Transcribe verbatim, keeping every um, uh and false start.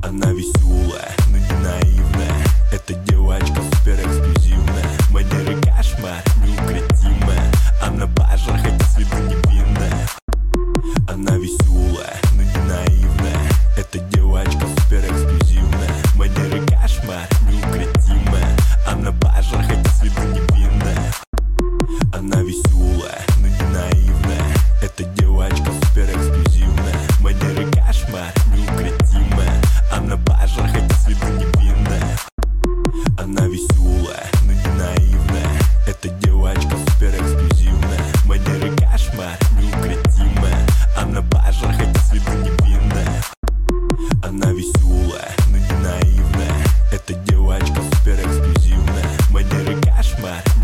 Она веселая, но не наивная. Эта девочка супер эксклюзивная. Манеры кошмар, неукротимая. Она бажа, хотя с виду невинная. Она веселая, но не наивная. Эта девочка супер эксклюзивная. Манеры кошмар, неукротимая. Она бажа, хотя с виду невинная. Она веселая, но не наивная. Эта девочка супер эксклюзивная. Манеры кошмар, неукротимая. Она бажа, хотя с виду невинная. Она веселая, но не наивная. Эта девочка супер эксклюзивная. Манеры кошмар, неукротимая. Она бажа, хотя с виду невинная. Она веселая, но не наивная. Эта девочка супер эксклюзивная. Манеры кошмар,